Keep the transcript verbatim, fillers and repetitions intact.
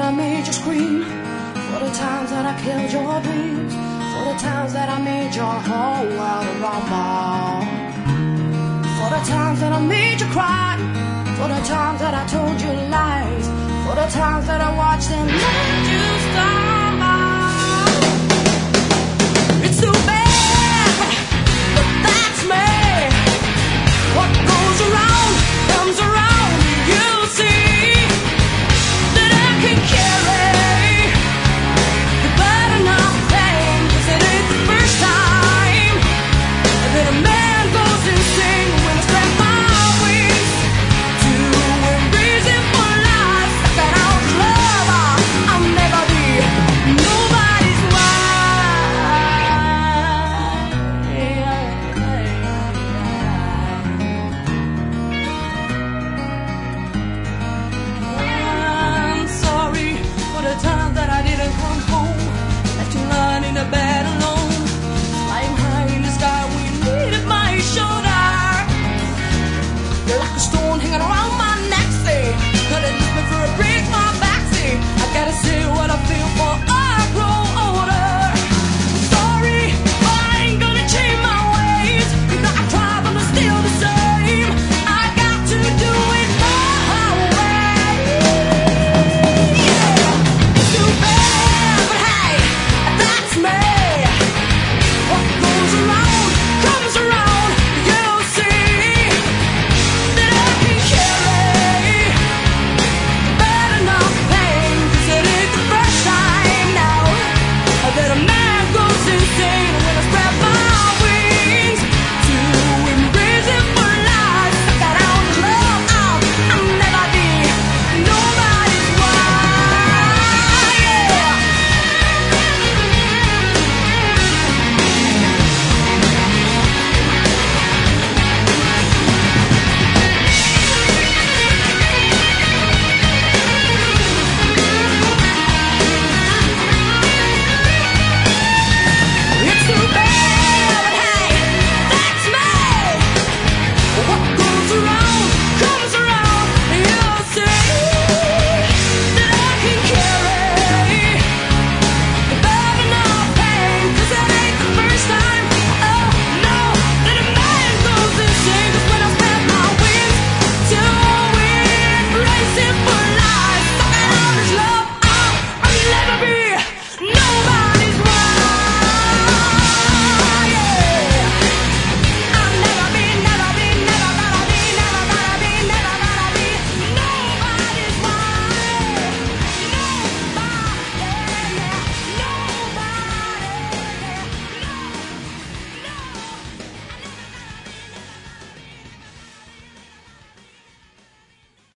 I made you scream, for the times that I killed your dreams, for the times that I made your whole world rumble, for the times that I made you cry, for the times that I told you lies, for the times that I watched them let you stop.